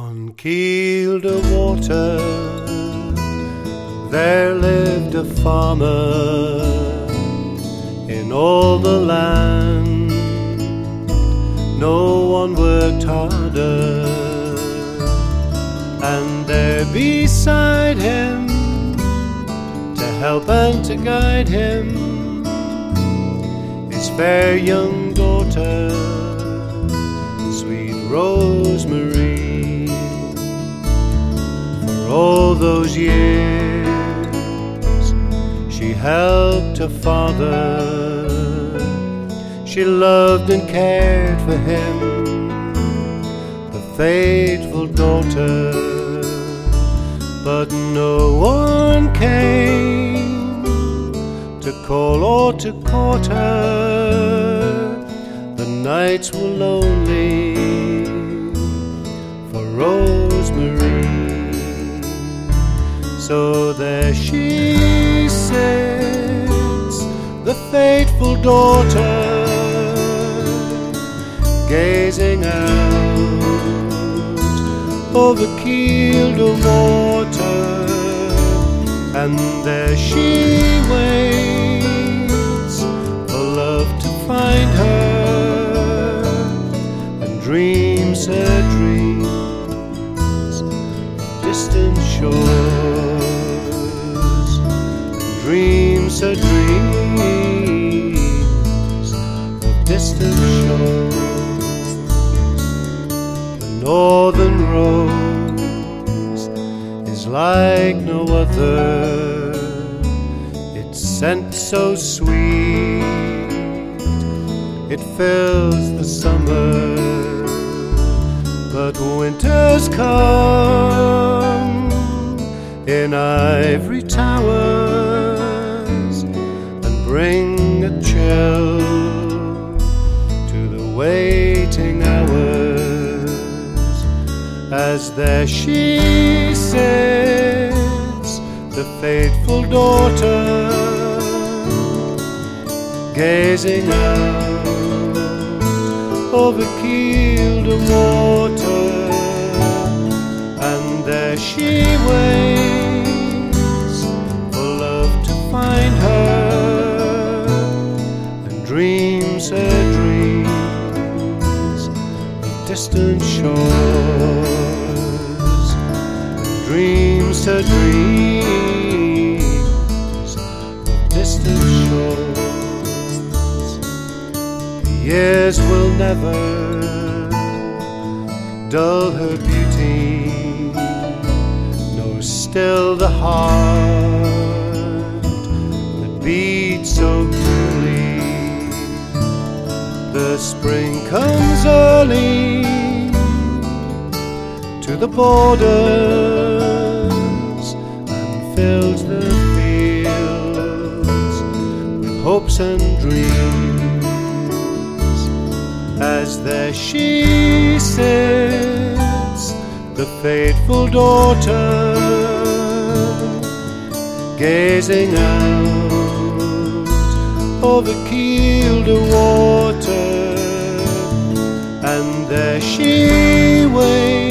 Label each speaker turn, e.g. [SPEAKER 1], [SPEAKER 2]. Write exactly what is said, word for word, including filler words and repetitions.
[SPEAKER 1] On Kielder Water there lived a farmer. In all the land no one worked harder, and there beside him to help and to guide him his fair young daughter, sweet Rosemary. For all those years she helped her father, she loved and cared for him, the faithful daughter. But no one came to call or to court her. The nights were lonely for Rosemary. So there she sits, the faithful daughter, gazing out over Kielder Water, and there she waits for love to find her, and dreams her dreams of distant shores, and dreams her dreams of distant shores. Northern rose is like no other, its scent so sweet, it fills the summer. But winters come in ivory towers and bring a chill to the waiting hours, as there she sits, the faithful daughter, gazing out over Kielder Water, and there she waits for love to find her, and dreams her dreams of distant shores, dreams her dreams of distant shores. The years will never dull her beauty, nor still the heart that beats so cruelly. The spring comes early to the borders and fills the fields with hopes and dreams, as there she sits, the faithful daughter, gazing out over Kielder Water, and there she waits